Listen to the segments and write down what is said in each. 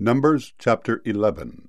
Numbers chapter 11.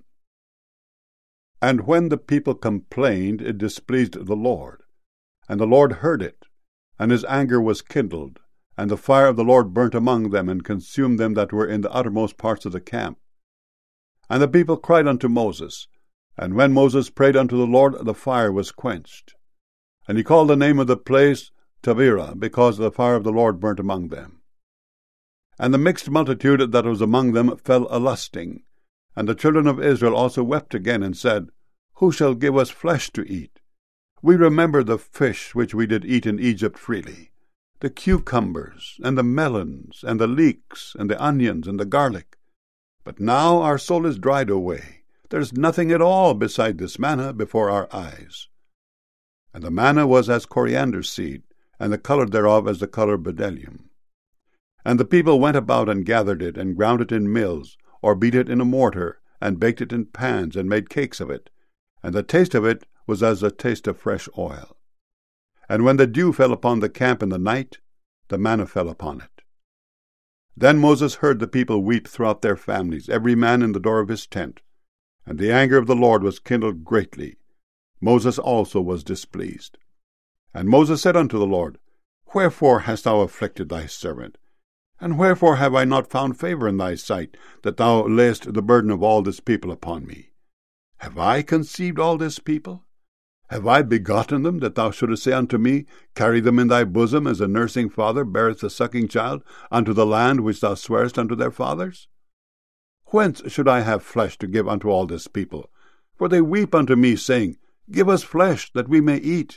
And when the people complained, it displeased the Lord. And the Lord heard it, and his anger was kindled, and the fire of the Lord burnt among them, and consumed them that were in the uttermost parts of the camp. And the people cried unto Moses, and when Moses prayed unto the Lord, the fire was quenched. And he called the name of the place Taberah, because the fire of the Lord burnt among them. And the mixed multitude that was among them fell a-lusting. And the children of Israel also wept again, and said, Who shall give us flesh to eat? We remember the fish which we did eat in Egypt freely, the cucumbers, and the melons, and the leeks, and the onions, and the garlic. But now our soul is dried away. There is nothing at all beside this manna before our eyes. And the manna was as coriander seed, and the color thereof as the color of bdellium. And the people went about and gathered it, and ground it in mills, or beat it in a mortar, and baked it in pans, and made cakes of it. And the taste of it was as the taste of fresh oil. And when the dew fell upon the camp in the night, the manna fell upon it. Then Moses heard the people weep throughout their families, every man in the door of his tent. And the anger of the Lord was kindled greatly. Moses also was displeased. And Moses said unto the Lord, Wherefore hast thou afflicted thy servant? And wherefore have I not found favor in thy sight, that thou layest the burden of all this people upon me? Have I conceived all this people? Have I begotten them, that thou shouldest say unto me, Carry them in thy bosom, as a nursing father beareth the sucking child, unto the land which thou swarest unto their fathers? Whence should I have flesh to give unto all this people? For they weep unto me, saying, Give us flesh, that we may eat.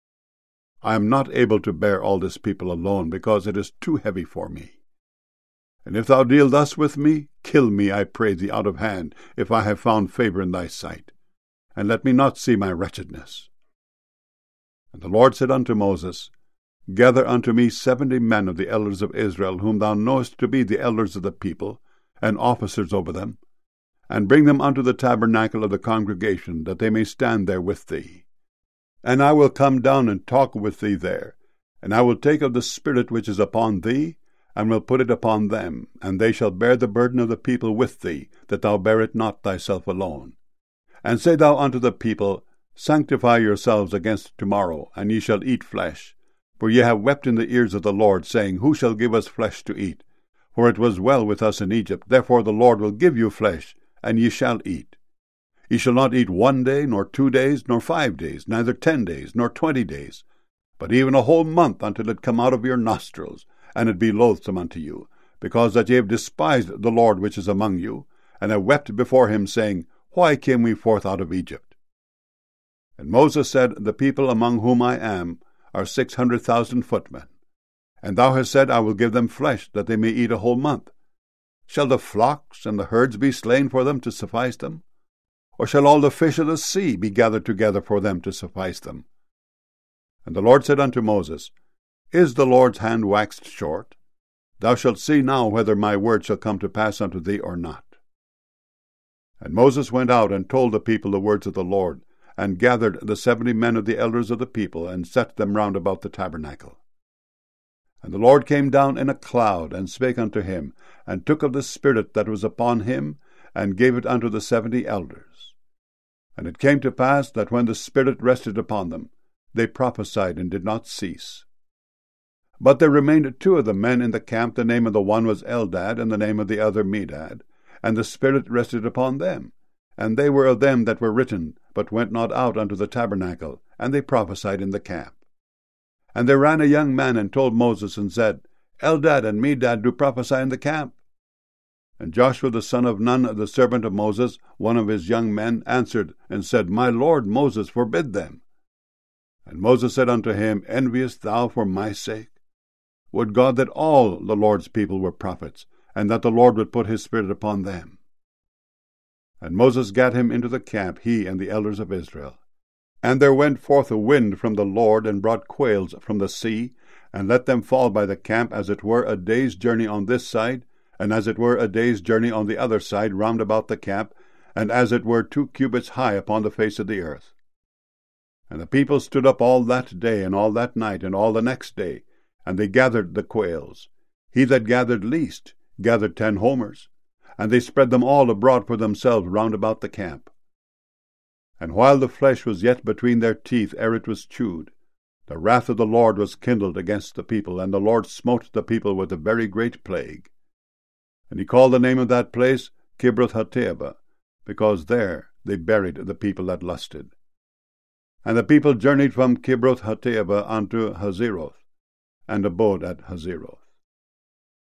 I am not able to bear all this people alone, because it is too heavy for me. And if thou deal thus with me, kill me, I pray thee, out of hand, if I have found favor in thy sight, and let me not see my wretchedness. And the Lord said unto Moses, Gather unto me 70 men of the elders of Israel, whom thou knowest to be the elders of the people, and officers over them, and bring them unto the tabernacle of the congregation, that they may stand there with thee. And I will come down and talk with thee there, and I will take of the Spirit which is upon thee, and will put it upon them, and they shall bear the burden of the people with thee, that thou bear it not thyself alone. And say thou unto the people, Sanctify yourselves against tomorrow, and ye shall eat flesh. For ye have wept in the ears of the Lord, saying, Who shall give us flesh to eat? For it was well with us in Egypt. Therefore the Lord will give you flesh, and ye shall eat. Ye shall not eat 1 day, nor 2 days, nor 5 days, neither 10 days, nor 20 days, but even a whole month, until it come out of your nostrils, and it be loathsome unto you, because that ye have despised the Lord which is among you, and have wept before him, saying, Why came we forth out of Egypt? And Moses said, The people among whom I am are 600,000 footmen. And thou hast said, I will give them flesh, that they may eat a whole month. Shall the flocks and the herds be slain for them to suffice them? Or shall all the fish of the sea be gathered together for them to suffice them? And the Lord said unto Moses, Is the Lord's hand waxed short? Thou shalt see now whether my word shall come to pass unto thee or not. And Moses went out and told the people the words of the Lord, and gathered the 70 men of the elders of the people, and set them round about the tabernacle. And the Lord came down in a cloud, and spake unto him, and took of the Spirit that was upon him, and gave it unto the 70 elders. And it came to pass that when the Spirit rested upon them, they prophesied and did not cease. But there remained 2 of the men in the camp. The name of the one was Eldad, and the name of the other Medad. And the Spirit rested upon them. And they were of them that were written, but went not out unto the tabernacle, and they prophesied in the camp. And there ran a young man, and told Moses, and said, Eldad and Medad do prophesy in the camp. And Joshua the son of Nun, the servant of Moses, one of his young men, answered, and said, My lord Moses, forbid them. And Moses said unto him, Enviest thou for my sake? Would God that all the Lord's people were prophets, and that the Lord would put his Spirit upon them. And Moses gat him into the camp, he and the elders of Israel. And there went forth a wind from the Lord, and brought quails from the sea, and let them fall by the camp, as it were a day's journey on this side, and as it were a day's journey on the other side round about the camp, and as it were 2 cubits high upon the face of the earth. And the people stood up all that day, and all that night, and all the next day, and they gathered the quails. He that gathered least gathered 10 homers, and they spread them all abroad for themselves round about the camp. And while the flesh was yet between their teeth ere it was chewed, the wrath of the Lord was kindled against the people, and the Lord smote the people with a very great plague. And he called the name of that place Kibroth-Hattaavah, because there they buried the people that lusted. And the people journeyed from Kibroth-Hattaavah unto Hazeroth, and abode at Hazeroth.